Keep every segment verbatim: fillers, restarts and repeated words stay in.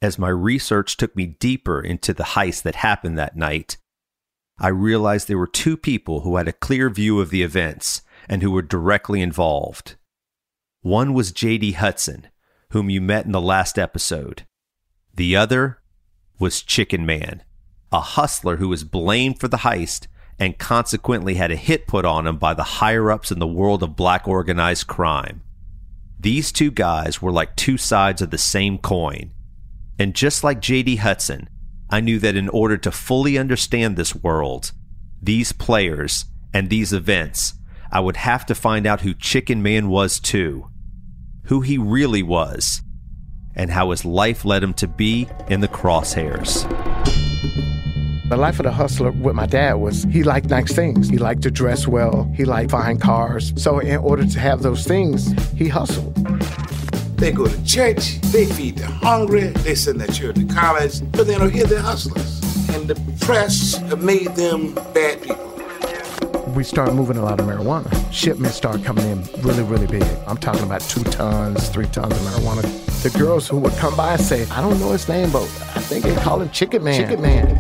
As my research took me deeper into the heist that happened that night, I realized there were two people who had a clear view of the events and who were directly involved. One was J D Hudson, whom you met in the last episode. The other was Chicken Man, a hustler who was blamed for the heist and consequently had a hit put on him by the higher-ups in the world of black organized crime. These two guys were like two sides of the same coin. And just like J D Hudson, I knew that in order to fully understand this world, these players, and these events, I would have to find out who Chicken Man was too, who he really was, and how his life led him to be in the crosshairs. The life of the hustler with my dad was he liked nice things. He liked to dress well. He liked fine cars. So in order to have those things, he hustled. They go to church, they feed the hungry, they send their children to college, but they don't hear they're hustlers. And the press made them bad people. We started moving a lot of marijuana. Shipments started coming in really, really big. I'm talking about two tons, three tons of marijuana. The girls who would come by and say, I don't know his name, but I think they call him Chicken Man. Chicken Man.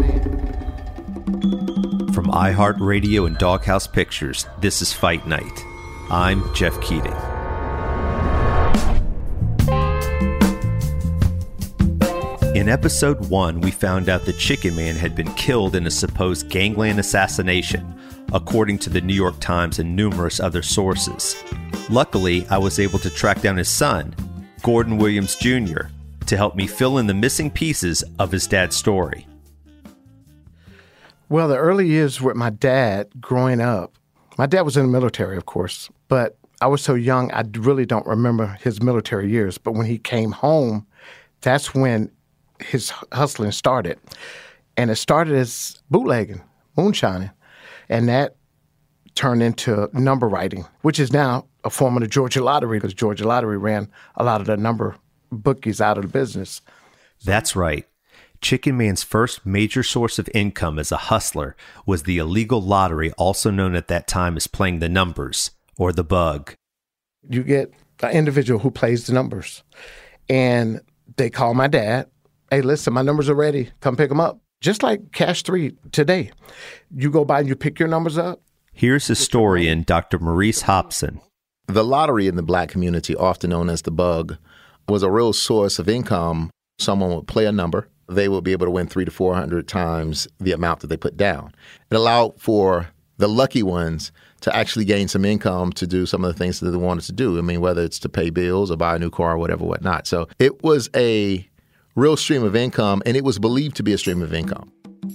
From iHeartRadio and Doghouse Pictures, this is Fight Night. I'm Jeff Keating. In episode one, we found out that Chicken Man had been killed in a supposed gangland assassination, according to the New York Times and numerous other sources. Luckily, I was able to track down his son, Gordon Williams Junior, to help me fill in the missing pieces of his dad's story. Well, the early years with my dad growing up, my dad was in the military, of course, but I was so young, I really don't remember his military years. But when he came home, that's when his hustling started. And it started as bootlegging, moonshining. And that turned into number writing, which is now a form of the Georgia Lottery, because Georgia Lottery ran a lot of the number bookies out of the business. That's right. Chicken Man's first major source of income as a hustler was the illegal lottery, also known at that time as playing the numbers, or the bug. You get an individual who plays the numbers, and they call my dad, hey, listen, my numbers are ready. Come pick them up. Just like Cash three today. You go by and you pick your numbers up. Here's historian Doctor Maurice Hobson. The lottery in the black community, often known as the bug, was a real source of income. Someone would play a number. They would be able to win three to four hundred times the amount that they put down. It allowed for the lucky ones to actually gain some income to do some of the things that they wanted to do. I mean, whether it's to pay bills or buy a new car or whatever, whatnot. So it was a real stream of income, and it was believed to be a stream of income.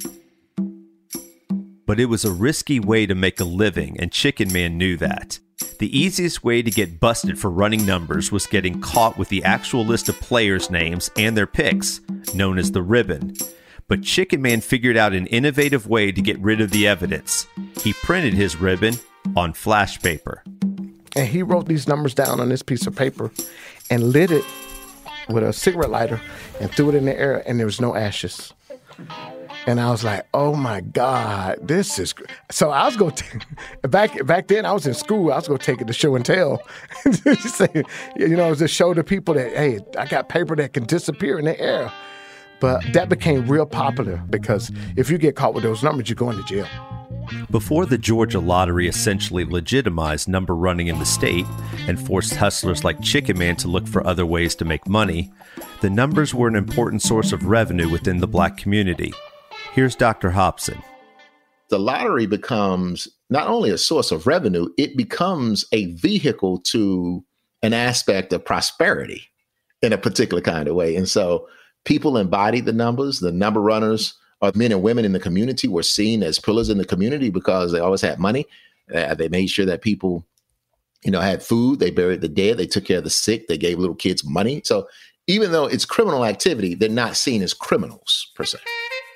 But it was a risky way to make a living, and Chicken Man knew that. The easiest way to get busted for running numbers was getting caught with the actual list of players' names and their picks, known as the ribbon. But Chicken Man figured out an innovative way to get rid of the evidence. He printed his ribbon on flash paper. And he wrote these numbers down on this piece of paper and lit it with a cigarette lighter and threw it in the air, and there was no ashes. And I was like, oh, my God, this is... So I was going to... Back back then, I was in school. I was going to take it to show and tell. Say, you know, to show the people that, hey, I got paper that can disappear in the air. But that became real popular because if you get caught with those numbers, you're going to jail. Before the Georgia Lottery essentially legitimized number running in the state and forced hustlers like Chicken Man to look for other ways to make money, the numbers were an important source of revenue within the black community. Here's Doctor Hobson. The lottery becomes not only a source of revenue, it becomes a vehicle to an aspect of prosperity in a particular kind of way. And so people embodied the numbers. The number runners, or men and women in the community, were seen as pillars in the community because they always had money. Uh, they made sure that people, you know, had food. They buried the dead. They took care of the sick. They gave little kids money. So even though it's criminal activity, they're not seen as criminals per se.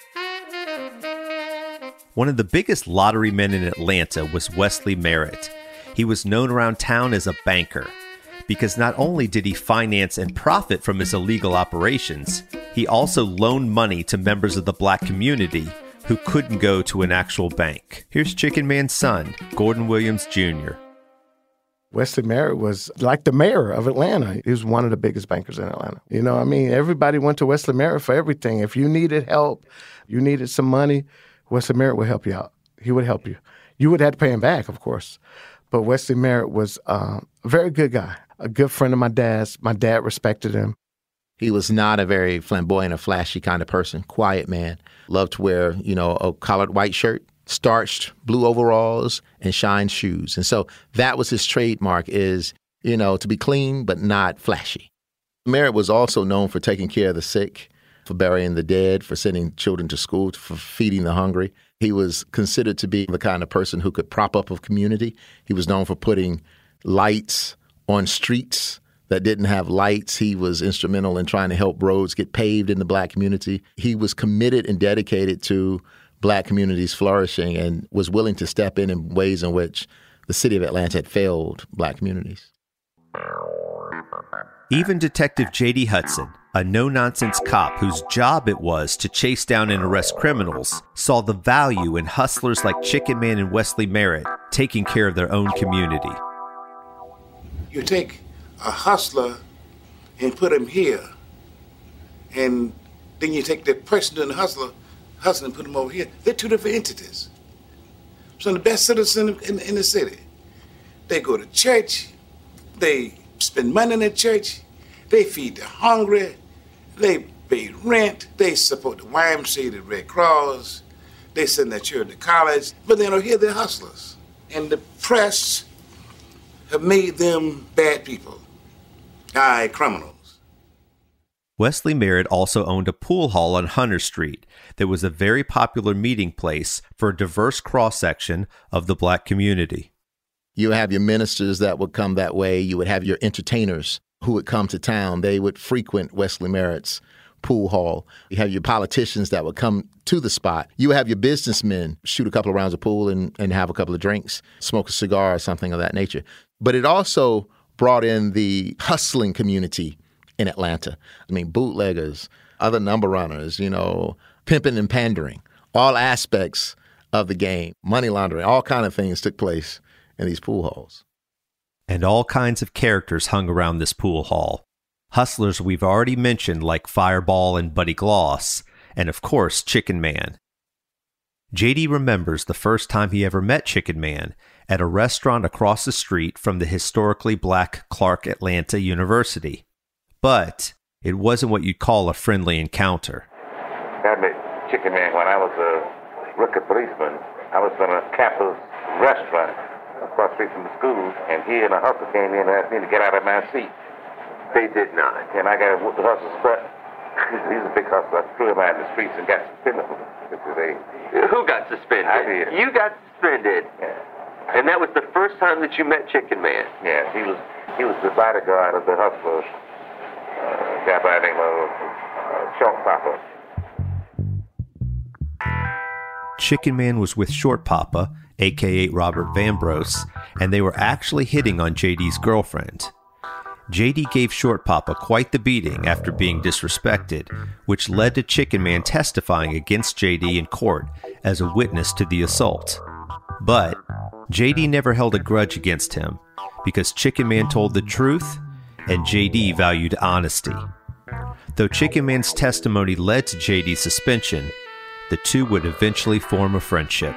One of the biggest lottery men in Atlanta was Wesley Merritt. He was known around town as a banker because not only did he finance and profit from his illegal operations, he also loaned money to members of the black community who couldn't go to an actual bank. Here's Chicken Man's son, Gordon Williams Junior Wesley Merritt was like the mayor of Atlanta. He was one of the biggest bankers in Atlanta. You know, I mean, everybody went to Wesley Merritt for everything. If you needed help, you needed some money, Wesley Merritt would help you out. He would help you. You would have to pay him back, of course. But Wesley Merritt was uh, a very good guy, a good friend of my dad's. My dad respected him. He was not a very flamboyant or flashy kind of person, quiet man. Loved to wear, you know, a collared white shirt, starched blue overalls, and shined shoes. And so that was his trademark is, you know, to be clean but not flashy. Merritt was also known for taking care of the sick, for burying the dead, for sending children to school, for feeding the hungry. He was considered to be the kind of person who could prop up a community. He was known for putting lights on streets that didn't have lights. He was instrumental in trying to help roads get paved in the Black community. He was committed and dedicated to Black communities flourishing and was willing to step in in ways in which the city of Atlanta had failed Black communities. Even Detective J D Hudson, a no-nonsense cop whose job it was to chase down and arrest criminals, saw the value in hustlers like Chicken Man and Wesley Merritt taking care of their own community. You take a hustler and put him here, and then you take the person doing the hustler, hustler and put him over here. They're two different entities. Some of the best citizens in, in, in the city. They go to church, they spend money in the church, they feed the hungry, they pay rent, they support the Y M C A, the Red Cross, they send their children to college, but they don't hear they're hustlers. And the press have made them bad people, aye, criminals. Wesley Merritt also owned a pool hall on Hunter Street that was a very popular meeting place for a diverse cross-section of the Black community. You would have your ministers that would come that way. You would have your entertainers who would come to town. They would frequent Wesley Merritt's pool hall. You have your politicians that would come to the spot. You would have your businessmen shoot a couple of rounds of pool and, and have a couple of drinks, smoke a cigar or something of that nature. But it also brought in the hustling community in Atlanta. I mean, bootleggers, other number runners, you know, pimping and pandering, all aspects of the game, money laundering, all kind of things took place in these pool halls. And all kinds of characters hung around this pool hall. Hustlers we've already mentioned like Fireball and Buddy Gloss, and of course, Chicken Man. J D remembers the first time he ever met Chicken Man at a restaurant across the street from the historically Black Clark Atlanta University. But it wasn't what you'd call a friendly encounter. I met Chicken Man when I was a rookie policeman. I was in a campus restaurant across the street from the school, and he and a hustler came in and asked me to get out of my seat. They did not. And I got the hustler's butt. He's a big hustler. I threw him out in the streets and got suspended. Who got suspended? I did. You got suspended? Yeah. And that was the first time that you met Chicken Man? Yeah, he was he was the bodyguard of the hustler, uh, guy by the name of uh, Short Papa. Chicken Man was with Short Papa, a k a. Robert Vambros, and they were actually hitting on J D's girlfriend. J D gave Short Papa quite the beating after being disrespected, which led to Chicken Man testifying against J D in court as a witness to the assault. But J D never held a grudge against him because Chicken Man told the truth and J D valued honesty. Though Chicken Man's testimony led to J D's suspension, the two would eventually form a friendship.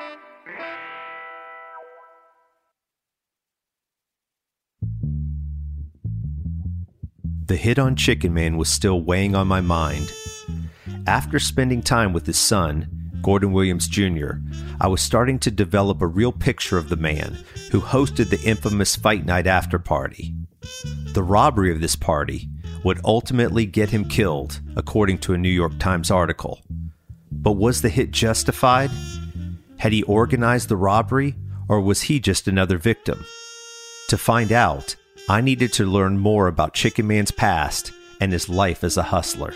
The hit on Chicken Man was still weighing on my mind. After spending time with his son, Gordon Williams Junior, I was starting to develop a real picture of the man who hosted the infamous Fight Night after party. The robbery of this party would ultimately get him killed, according to a New York Times article. But was the hit justified? Had he organized the robbery, or was he just another victim? To find out, I needed to learn more about Chicken Man's past and his life as a hustler.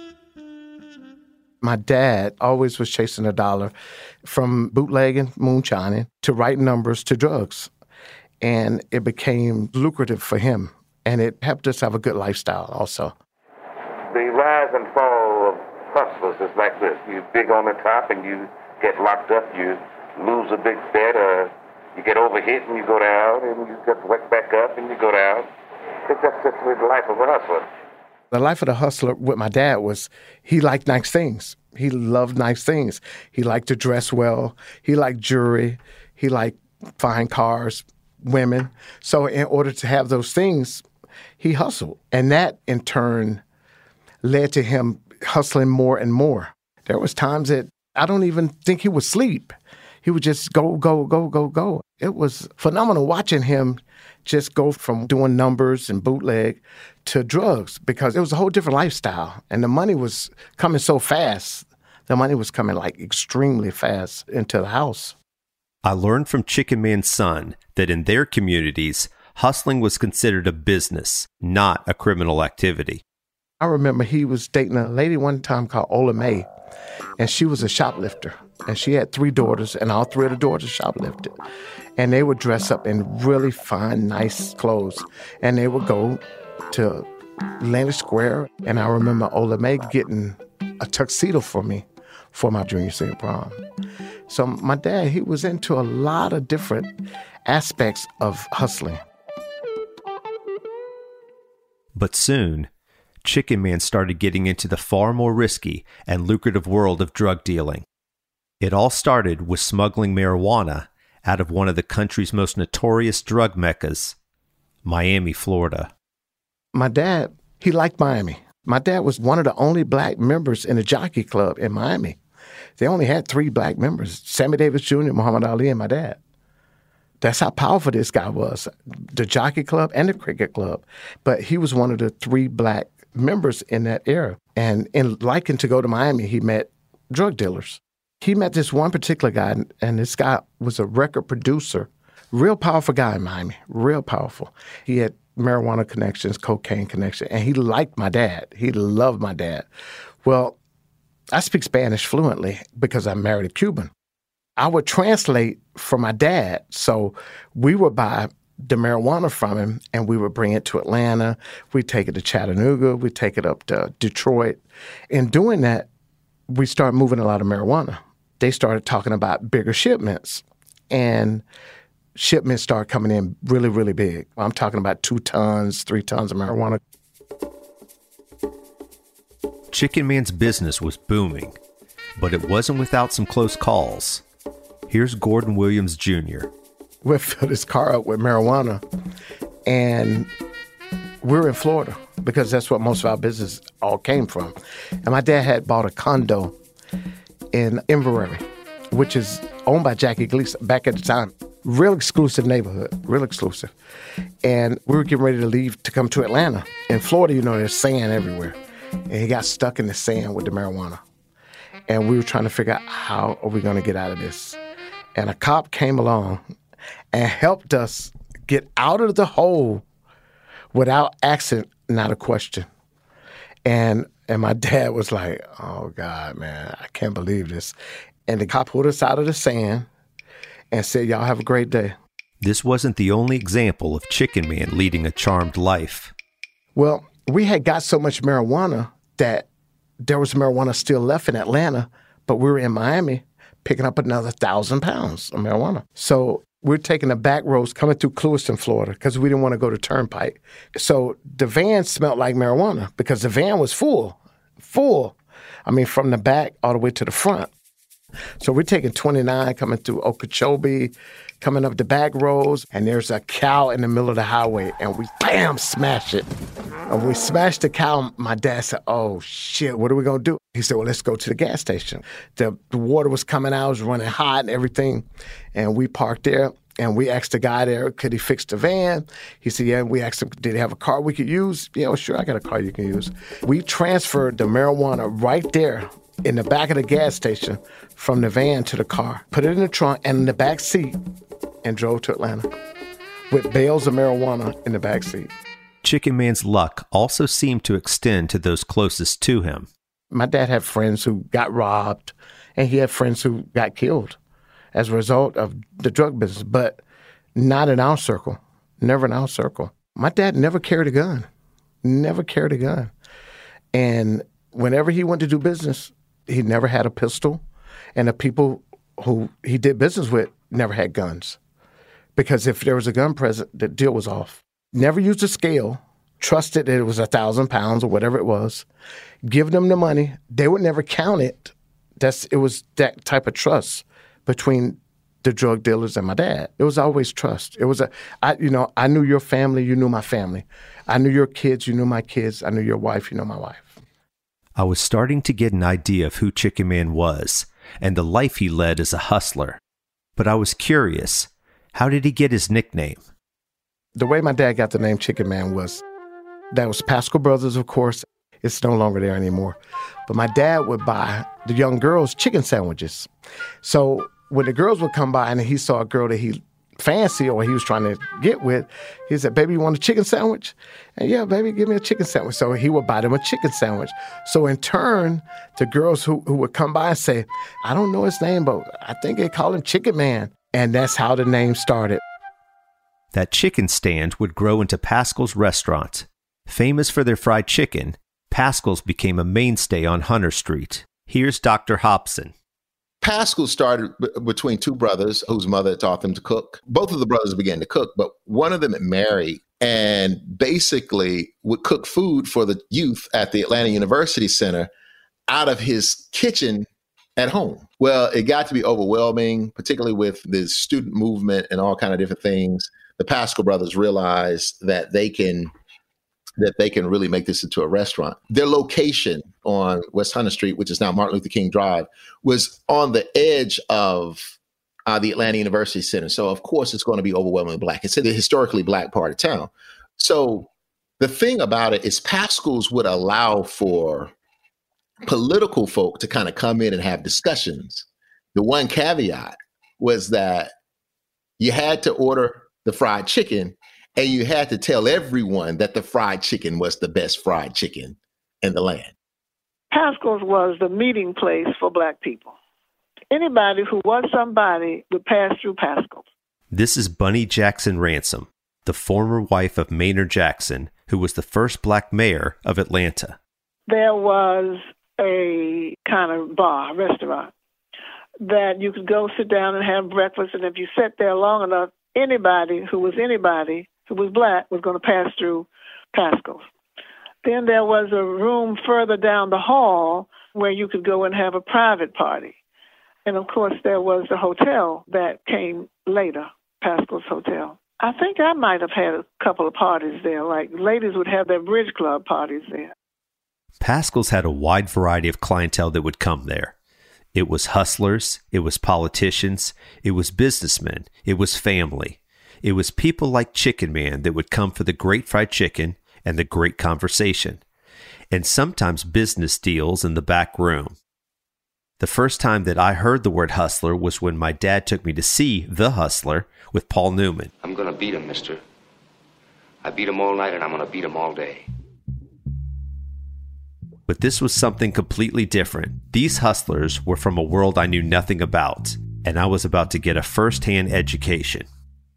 My dad always was chasing a dollar, from bootlegging, moonshining, to writing numbers, to drugs. And it became lucrative for him, and it helped us have a good lifestyle also. The rise and fall of hustlers is like this. You big on the top and you get locked up, you lose a big bet, or You get overhit and you go down, and you get whacked back up and you go down. It's just, just the life of a hustler. The life of the hustler with my dad was he liked nice things. He loved nice things. He liked to dress well. He liked jewelry. He liked fine cars, women. So in order to have those things, he hustled. And that, in turn, led to him hustling more and more. There was times that I don't even think he would sleep. He would just go, go, go, go, go. It was phenomenal watching him just go from doing numbers and bootleg to drugs because it was a whole different lifestyle. And the money was coming so fast. The money was coming like extremely fast into the house. I learned from Chicken Man's son that in their communities, hustling was considered a business, not a criminal activity. I remember he was dating a lady one time called Ola Mae, and she was a shoplifter. And she had three daughters, and all three of the daughters shoplifted. And they would dress up in really fine, nice clothes. And they would go to Atlantic Square. And I remember Ola Mae getting a tuxedo for me for my junior senior prom. So my dad, he was into a lot of different aspects of hustling. But soon, Chicken Man started getting into the far more risky and lucrative world of drug dealing. It all started with smuggling marijuana out of one of the country's most notorious drug meccas, Miami, Florida. My dad, he liked Miami. My dad was one of the only black members in the Jockey Club in Miami. They only had three black members, Sammy Davis Junior, Muhammad Ali, and my dad. That's how powerful this guy was, the Jockey Club and the Cricket Club. But he was one of the three black members in that era. And in liking to go to Miami, he met drug dealers. He met this one particular guy, and this guy was a record producer. Real powerful guy in Miami, real powerful. He had marijuana connections, cocaine connections, and he liked my dad. He loved my dad. Well, I speak Spanish fluently because I'm married a Cuban. I would translate for my dad. So we would buy the marijuana from him, and we would bring it to Atlanta. We'd take it to Chattanooga. We'd take it up to Detroit. In doing that, we started moving a lot of marijuana. They started talking about bigger shipments, and shipments started coming in really, really big. I'm talking about two tons, three tons of marijuana. Chicken Man's business was booming, but it wasn't without some close calls. Here's Gordon Williams Junior We'll fill this car up with marijuana, and we're in Florida because that's what most of our business all came from. And my dad had bought a condo in Inverrary, which is owned by Jackie Gleason back at the time. Real exclusive neighborhood, real exclusive. And we were getting ready to leave to come to Atlanta. In Florida, you know, there's sand everywhere. And he got stuck in the sand with the marijuana. And we were trying to figure out how are we going to get out of this. And a cop came along and helped us get out of the hole without asking, not a question. And and my dad was like, oh, God, man, I can't believe this. And the cop pulled us out of the sand and said, y'all have a great day. This wasn't the only example of Chicken Man leading a charmed life. Well, we had got so much marijuana that there was marijuana still left in Atlanta, but we were in Miami picking up another thousand pounds of marijuana. So we're taking the back roads coming through Clewiston, Florida, because we didn't want to go to Turnpike. So the van smelled like marijuana because the van was full, full. I mean, from the back all the way to the front. So we're taking twenty-nine coming through Okeechobee, coming up the back roads, and there's a cow in the middle of the highway, and we, bam, smash it. And when we smashed the cow, my dad said, oh, shit, what are we going to do? He said, well, let's go to the gas station. The, the water was coming out, it was running hot and everything, and we parked there, and we asked the guy there, could he fix the van? He said, yeah. We asked him, did he have a car we could use? Yeah, well, sure, I got a car you can use. We transferred the marijuana right there in the back of the gas station from the van to the car, put it in the trunk and in the back seat, and drove to Atlanta with bales of marijuana in the back seat. Chicken Man's luck also seemed to extend to those closest to him. My dad had friends who got robbed, and he had friends who got killed as a result of the drug business, but not in our circle, never in our circle. My dad never carried a gun, never carried a gun. And whenever he went to do business, he never had a pistol, and the people who he did business with never had guns. because if there was a gun present, the deal was off. Never used a scale, trusted that it was a thousand pounds or whatever it was, give them the money. They would never count it. That's it was that type of trust between the drug dealers and my dad. It was always trust. It was a, I, you know, I knew your family, you knew my family. I knew your kids, you knew my kids. I knew your wife, you know my wife. I was starting to get an idea of who Chicken Man was and the life he led as a hustler. But I was curious, how did he get his nickname? The way my dad got the name Chicken Man was, that was Paschal Brothers, of course. It's no longer there anymore. But my dad would buy the young girls chicken sandwiches. So when the girls would come by and he saw a girl that he fancied or he was trying to get with, he said, baby, you want a chicken sandwich? And yeah, baby, give me a chicken sandwich. So he would buy them a chicken sandwich. So in turn, the girls who, who would come by and say, I don't know his name, but I think they call him Chicken Man. And that's how the name started. That chicken stand would grow into Paschal's Restaurant. Famous for their fried chicken, Paschal's became a mainstay on Hunter Street. Here's Doctor Hobson. Paschal started b- between two brothers whose mother taught them to cook. Both of the brothers began to cook, but one of them had married and basically would cook food for the youth at the Atlanta University Center out of his kitchen at home. Well, it got to be overwhelming, particularly with the student movement and all kind of different things. The Paschal brothers realized that they can that they can really make this into a restaurant. Their location on West Hunter Street, which is now Martin Luther King Drive, was on the edge of uh, the Atlanta University Center. So, of course, it's going to be overwhelmingly Black. It's a historically Black part of town. So the thing about it is Paschal's would allow for political folk to kind of come in and have discussions. The one caveat was that you had to order the fried chicken, and you had to tell everyone that the fried chicken was the best fried chicken in the land. Paschal's was the meeting place for Black people. Anybody who was somebody would pass through Paschal's. This is Bunny Jackson Ransom, the former wife of Maynard Jackson, who was the first Black mayor of Atlanta. There was a kind of bar, restaurant, that you could go sit down and have breakfast, and if you sat there long enough, anybody who was anybody who was Black was going to pass through Paschal's. Then there was a room further down the hall where you could go and have a private party. And of course, there was the hotel that came later, Paschal's Hotel. I think I might have had a couple of parties there, like ladies would have their bridge club parties there. Paschal's had a wide variety of clientele that would come there. It was hustlers, it was politicians, it was businessmen, it was family. It was people like Chicken Man that would come for the great fried chicken and the great conversation, and sometimes business deals in the back room. The first time that I heard the word hustler was when my dad took me to see The Hustler with Paul Newman. I'm going to beat him, mister. I beat him all night and I'm going to beat him all day. But this was something completely different. These hustlers were from a world I knew nothing about, and I was about to get a first-hand education.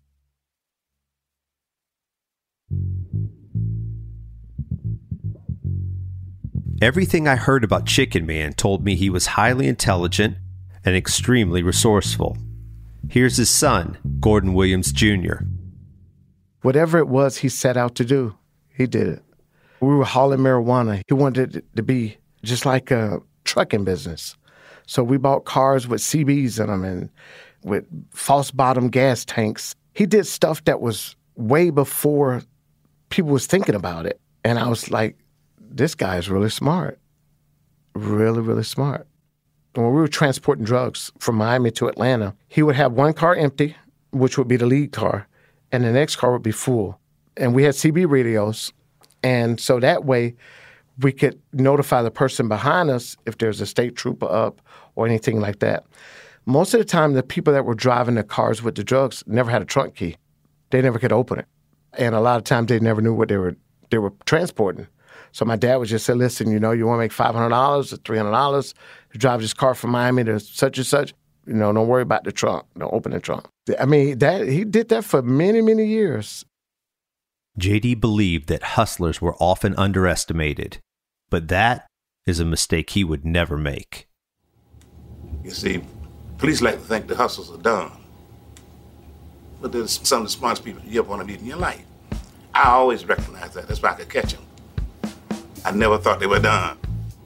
Everything I heard about Chicken Man told me he was highly intelligent and extremely resourceful. Here's his son, Gordon Williams Junior Whatever it was he set out to do, he did it. We were hauling marijuana. He wanted it to be just like a trucking business. So we bought cars with C Bs in them and with false bottom gas tanks. He did stuff that was way before people was thinking about it. And I was like, this guy is really smart. Really, really smart. When we were transporting drugs from Miami to Atlanta, he would have one car empty, which would be the lead car, and the next car would be full. And we had C B radios. And so that way we could notify the person behind us if there's a state trooper up or anything like that. Most of the time, the people that were driving the cars with the drugs never had a trunk key. They never could open it. And a lot of times they never knew what they were they were transporting. So my dad would just say, listen, you know, you want to make five hundred dollars or three hundred dollars to drive this car from Miami to such and such, you know, don't worry about the trunk. Don't open the trunk. I mean, that he did that for many, many years. J D believed that hustlers were often underestimated, but that is a mistake he would never make. You see, police like to think the hustlers are dumb. but they're some of the smartest people you ever want to meet in your life. I always recognize that. That's why I could catch them. I never thought they were done.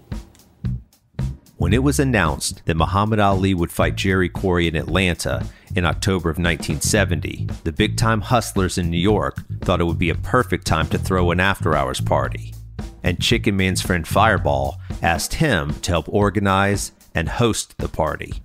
When it was announced that Muhammad Ali would fight Jerry Quarry in Atlanta in October of nineteen seventy, the big-time hustlers in New York thought it would be a perfect time to throw an after-hours party. And Chicken Man's friend Fireball asked him to help organize and host the party.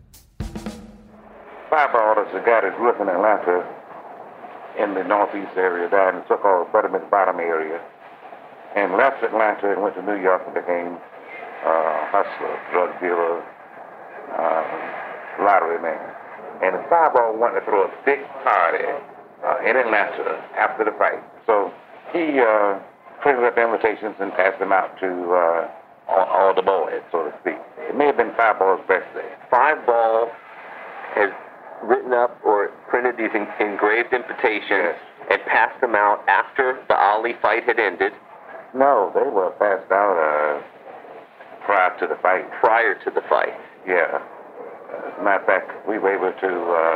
Fireball is a guy that grew up in Atlanta in the northeast area, down in the so-called Buttermilk Bottom area, and left Atlanta and went to New York and became uh, hustler, drug dealer, uh, lottery man. And the Fireball wanted to throw a big party uh, in Atlanta after the fight. So he uh, printed up invitations and passed them out to uh, all, all the boys, so to speak. It may have been Fireball's birthday. Fireball has written up or printed these en- engraved invitations Yes. and passed them out after the Ali fight had ended. No, they were passed out uh, prior to the fight. Prior to the fight. Yeah. As a matter of fact, we were able to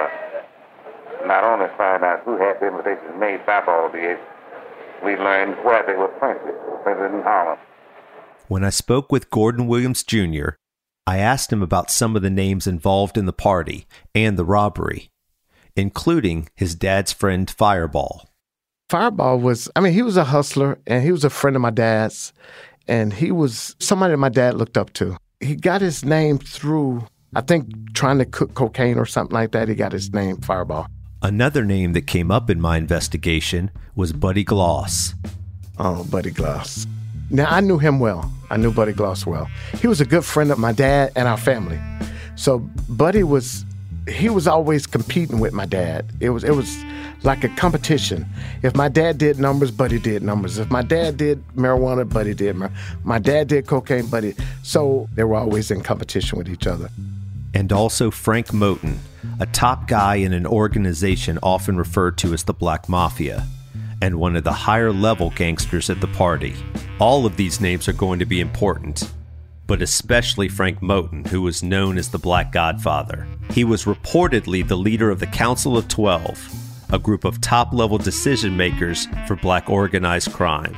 uh, not only find out who had the invitations made, Fireball did, we learned where they were printed. They were printed in Harlem. When I spoke with Gordon Williams Junior, I asked him about some of the names involved in the party and the robbery, including his dad's friend Fireball. Fireball was, I mean, he was a hustler, and he was a friend of my dad's, and he was somebody that my dad looked up to. He got his name through, I think, trying to cook cocaine or something like that. He got his name, Fireball. Another name that came up in my investigation was Buddy Gloss. Oh, Buddy Gloss. Now, I knew him well. I knew Buddy Gloss well. He was a good friend of my dad and our family. So Buddy was, he was always competing with my dad. It was, it was like a competition. If my dad did numbers, Buddy did numbers. If my dad did marijuana, Buddy did marijuana. My dad did cocaine, Buddy. So they were always in competition with each other. And also Frank Moten, a top guy in an organization often referred to as the Black Mafia, and one of the higher-level gangsters at the party. All of these names are going to be important, but especially Frank Moten, who was known as the Black Godfather. He was reportedly the leader of the Council of Twelve, a group of top-level decision-makers for black organized crime.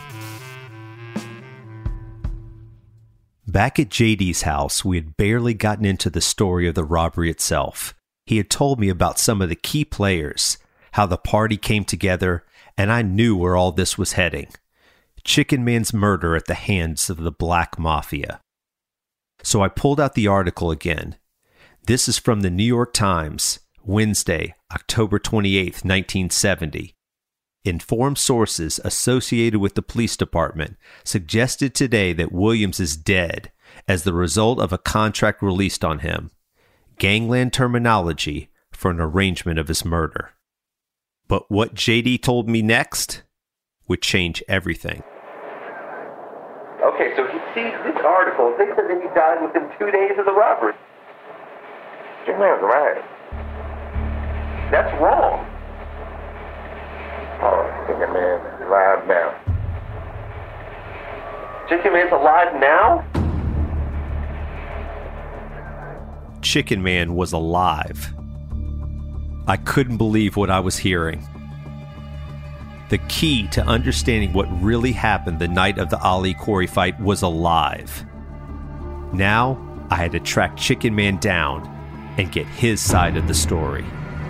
Back at J D's house, we had barely gotten into the story of the robbery itself. He had told me about some of the key players, how the party came together, and I knew where all this was heading. Chicken Man's murder at the hands of the Black Mafia. So I pulled out the article again. This is from the New York Times, Wednesday, October twenty-eighth, nineteen seventy. Informed sources associated with the police department suggested today that Williams is dead as the result of a contract released on him. Gangland terminology for an arrangement of his murder. But what J D told me next would change everything. Okay, so he sees this article. They said that he died within two days of the robbery. Chicken Man's alive. That's wrong. Oh, Chicken Man is alive now. Chicken Man's alive now? Chicken Man was alive. I couldn't believe what I was hearing. The key to understanding what really happened the night of the Ali Quarry fight was alive. Now, I had to track Chicken Man down and get his side of the story.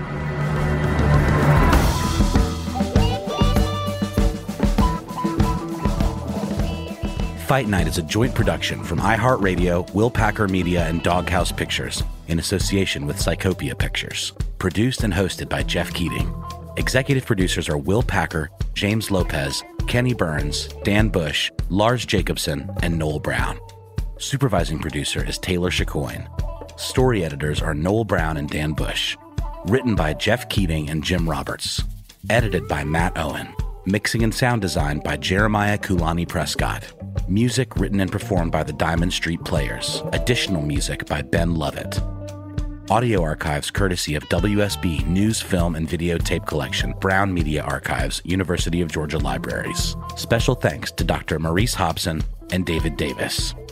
Fight Night is a joint production from iHeartRadio, Will Packer Media, and Doghouse Pictures in association with Psychopia Pictures. Produced and hosted by Jeff Keating. Executive producers are Will Packer, James Lopez, Kenny Burns, Dan Bush, Lars Jacobson, and Noel Brown. Supervising producer is Taylor Chicoine. Story editors are Noel Brown and Dan Bush. Written by Jeff Keating and Jim Roberts. Edited by Matt Owen. Mixing and sound design by Jeremiah Kulani Prescott. Music written and performed by the Diamond Street Players. Additional music by Ben Lovett. Audio archives courtesy of W S B News, Film, and Video Tape Collection, Brown Media Archives, University of Georgia Libraries. Special thanks to Doctor Maurice Hobson and David Davis.